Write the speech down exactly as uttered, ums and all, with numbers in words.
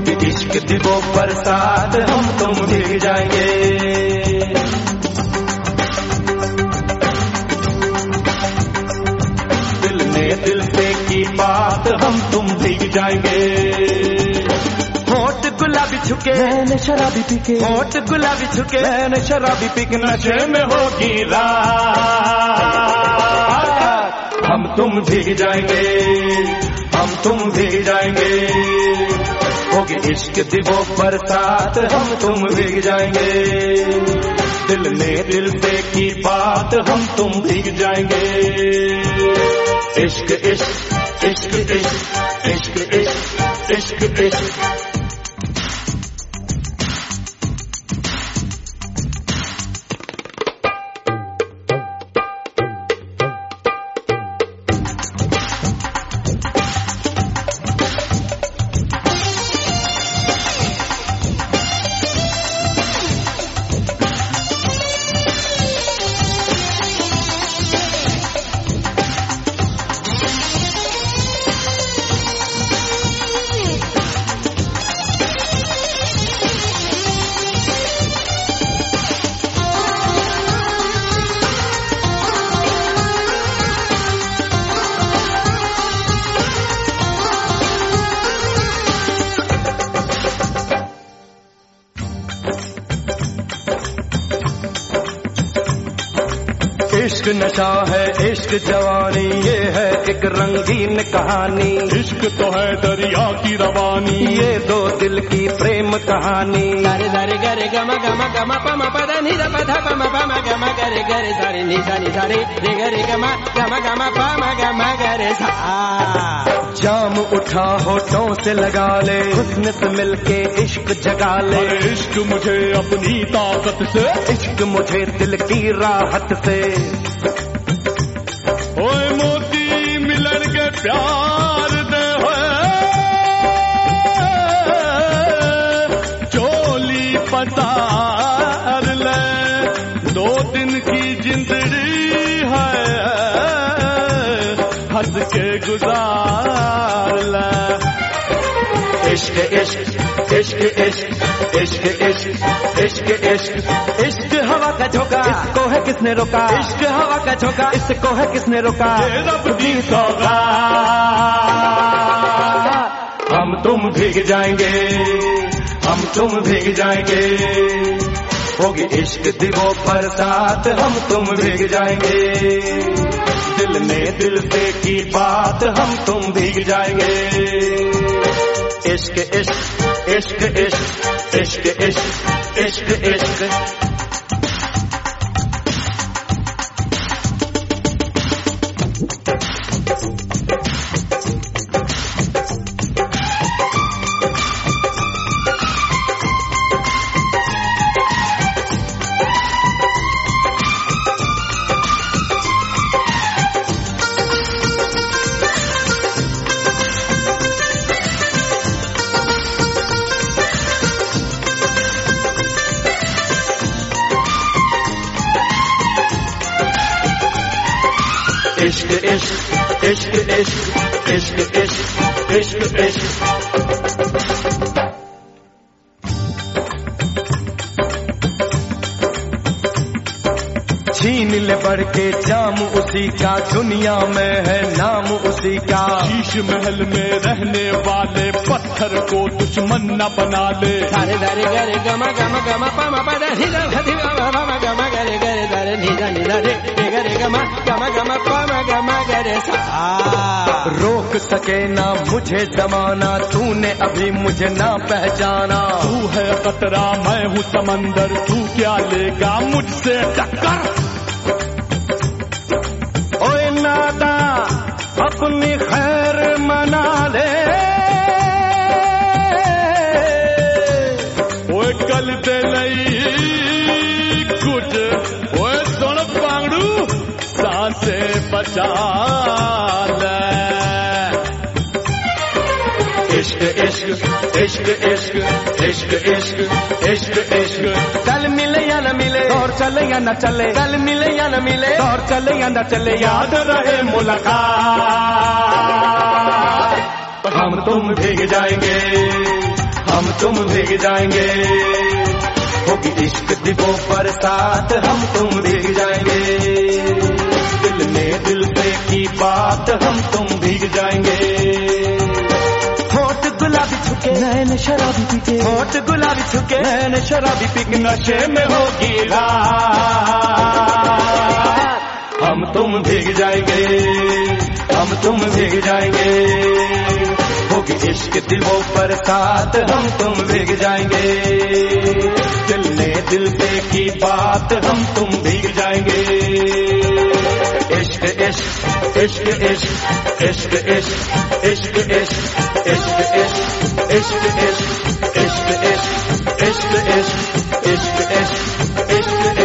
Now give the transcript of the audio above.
होगी इश्क दी वो बरसात, हम तुम भीग जाएंगे। दिल ने दिल से की बात, हम तुम भीग जाएंगे। होठ गुलाबी छुके मैंने शराबी पी के, होठ गुलाबी छुके मैंने शराबी पी के, नशे में होगी रात, हम तुम भीग जाएंगे, हम तुम भीग जाएंगे। होगी इश्क दी वो बरसात, हम तुम भीग जाएंगे। दिल ने दिल से की बात, हम तुम भीग जाएंगे। इश्क इश्क इश्क इश्क इश्क इश्क इश्क इश्क। इश्क नशा है, इश्क जवानी, ये है एक रंगीन कहानी। इश्क तो है दरिया की रवानी, ये दो दिल की प्रेम कहानी। सारे सारे गरे गम गम गम पम पद नि द पध पम पम गम गरे गरे सारे नि सा नि सारे रे गरे गम गम गम पम गम गरे सा। जाम उठा होठों से लगा ले, हुस्न से मिलके इश्क जगा ले। इश्क मुझे अपनी ताकत से, इश्क मुझे दिल की राहत से। ओए मोती मिलन के प्यार दे चोली पसार ले, दो दिन की जिंदड़ी है हंस के गुजार ले। इश्क इश्क इश्क इश्क इश्क इश्क इश्क इश्क इश्क हवा का झोंका, इसको है किसने रोका। इश्क हवा का झोंका, इसको है किसने रोका। रब दी सौगात, हम तुम भीग जाएंगे, हम तुम भीग जाएंगे। होगी इश्क दी वो बरसात, हम तुम भीग जाएंगे। दिल ने दिल से की बात, हम तुम भीग जाएंगे। इश्क इश्क इश्क इश्क इश्क इश्क इश्क इश्क। इश्क इश्क इश्क इश्क इश्क इश्क इश्क इश्क। छीन ले बढ़ के जाम उसी का, दुनिया में है नाम उसी का। शीश महल में रहने वाले पत्थर को दुश्मन न बना ले। सारे सारे गरे गम गम गम पम पद नि द धि गम गम गरे गरे सारे नि द नि द रे गरे गम गम गम पम गम गरे सा। रोक सके ना मुझे जमाना, तूने अभी मुझे ना पहचाना। तू है कतरा मैं हूँ समंदर, तू क्या लेगा मुझसे टक्कर। ओए नादा अपनी खैर मना ले, ओए कल ते लई कुछ, ओए सुन पांगड़ू सांसे बचा ले। इश्क इश्क इश्क इश्क इश्क इश्क इश्क इश्क। कल मिले या न मिले, दौर चले या न चले। कल मिले या न मिले, दौर चले या न चले। याद रहे मुलाकात, हम तुम भीग जाएंगे, हम तुम भीग जाएंगे। होगी इश्क दी वो बरसात हम तुम भीग जाएंगे। दिल में दिल पे की बात हम तुम भीग जाएंगे। होठ गुलाबी छुके नैन शराबी पीके, होठ गुलाबी छुके नैन शराबी पीके, नशे में होगी रात हम तुम भीग जाएंगे। हम तुम भीग जाएंगे। होगी इश्क दी वो बरसात हम तुम भीग जाएंगे। दिल ने दिल पे की बात हम तुम भीग जाएंगे। इश्क इश्क इश्क इश्क इश्क इश्क इश्क इश्क इश्क इश्क इश्क इश्क इश्क इश्क इश्क इश्क इश्क इश्क इश्क